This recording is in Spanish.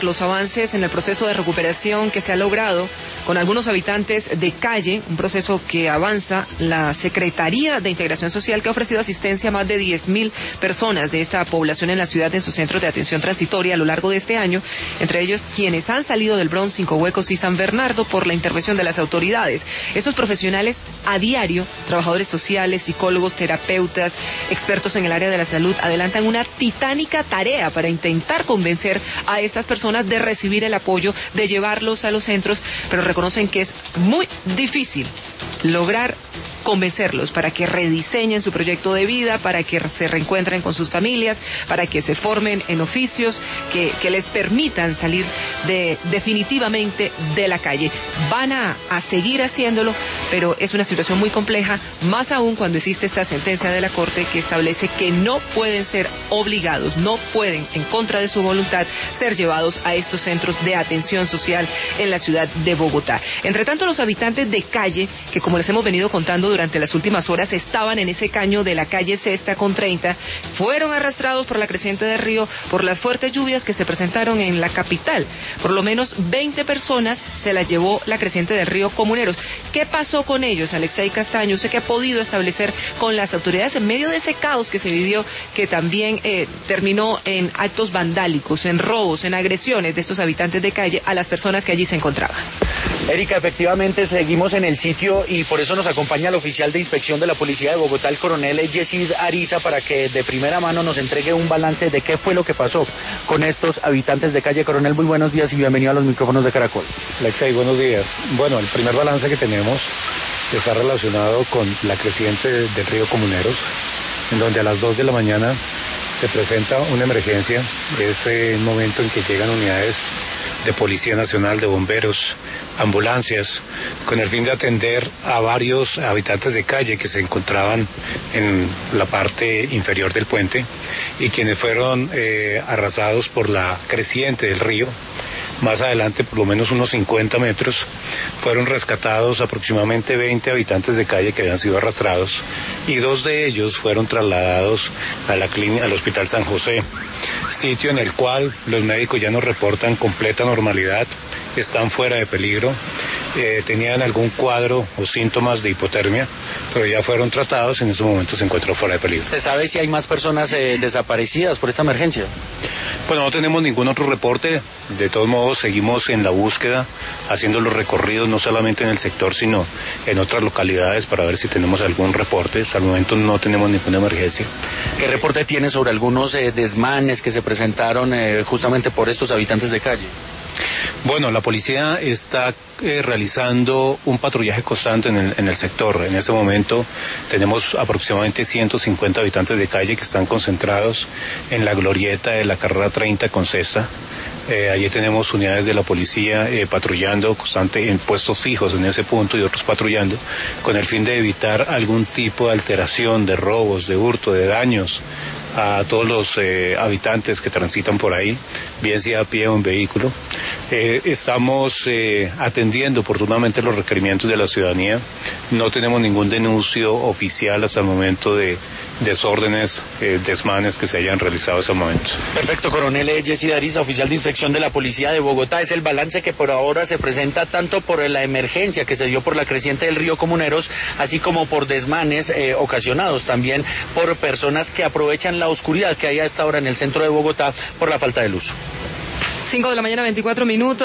destacar los avances en el proceso de recuperación que se ha logrado con algunos habitantes de calle, un proceso que avanza la Secretaría de Integración Social, que ha ofrecido asistencia a más de 10.000 personas de esta población en la ciudad en sus centros de atención transitoria a lo largo de este año, entre ellos quienes han salido del Bronx, Cinco Huecos y San Bernardo por la intervención de las autoridades. Estos profesionales a diario, trabajadores sociales, psicólogos, terapeutas, expertos en el área de la salud, adelantan una titánica tarea para intentar convencer a estas personas de recibir el apoyo, de llevarlos a los centros, pero reconocen que es muy difícil lograr convencerlos para que rediseñen su proyecto de vida, para que se reencuentren con sus familias, para que se formen en oficios que les permitan salir definitivamente de la calle. Van a seguir haciéndolo, pero es una situación muy compleja, más aún cuando existe esta sentencia de la Corte que establece que no pueden ser obligados, no pueden, en contra de su voluntad, ser llevados a estos centros de atención social en la ciudad de Bogotá. Entre tanto, los habitantes de calle, que como les hemos venido contando durante las últimas horas, estaban en ese caño de la calle Sexta con 30, fueron arrastrados por la creciente del río por las fuertes lluvias que se presentaron en la capital. Por lo menos 20 personas se las llevó la creciente del río Comuneros. ¿Qué pasó con ellos, Alexei Castaño? Usted que ha podido establecer con las autoridades en medio de ese caos que se vivió, que también terminó en actos vandálicos, en robos, en agresiones de estos habitantes de calle a las personas que allí se encontraban. Erika, efectivamente seguimos en el sitio y por eso nos acompaña el oficial de inspección de la Policía de Bogotá, el coronel Yesid Ariza, para que de primera mano nos entregue un balance de qué fue lo que pasó con estos habitantes de calle. Coronel, muy buenos días y bienvenido a los micrófonos de Caracol. Alexei, buenos días. Bueno, el primer balance que tenemos está relacionado con la creciente del río Comuneros, en donde a las 2 de la mañana se presenta una emergencia. Es el momento en que llegan unidades de Policía Nacional, de bomberos, ambulancias, con el fin de atender a varios habitantes de calle que se encontraban en la parte inferior del puente y quienes fueron arrasados por la creciente del río. Más adelante, por lo menos unos 50 metros, fueron rescatados aproximadamente 20 habitantes de calle que habían sido arrastrados y 2 de ellos fueron trasladados a al Hospital San José, sitio en el cual los médicos ya nos reportan completa normalidad, están fuera de peligro, tenían algún cuadro o síntomas de hipotermia, pero ya fueron tratados y en este momento se encuentran fuera de peligro. ¿Se sabe si hay más personas desaparecidas por esta emergencia? Bueno, no tenemos ningún otro reporte. De todos modos, seguimos en la búsqueda, haciendo los recorridos no solamente en el sector, sino en otras localidades para ver si tenemos algún reporte. Hasta el momento no tenemos ninguna emergencia. ¿Qué reporte tiene sobre algunos desmanes que se presentaron justamente por estos habitantes de calle? Bueno, la policía está realizando un patrullaje constante en el sector. En este momento tenemos aproximadamente 150 habitantes de calle que están concentrados en la glorieta de la carrera 30 con Sexta. Allí tenemos unidades de la policía patrullando constante en puestos fijos en ese punto y otros patrullando con el fin de evitar algún tipo de alteración, de robos, de hurto, de daños a todos los habitantes que transitan por ahí, bien sea a pie o en vehículo. Estamos atendiendo oportunamente los requerimientos de la ciudadanía. No tenemos ningún denuncio oficial hasta el momento de desórdenes, desmanes que se hayan realizado hasta el momento. Perfecto, coronel Yesid Ariza, oficial de inspección de la Policía de Bogotá. Es el balance que por ahora se presenta tanto por la emergencia que se dio por la creciente del río Comuneros, así como por desmanes ocasionados también por personas que aprovechan la oscuridad que hay a esta hora en el centro de Bogotá por la falta de luz. 5 de la mañana, 24 minutos.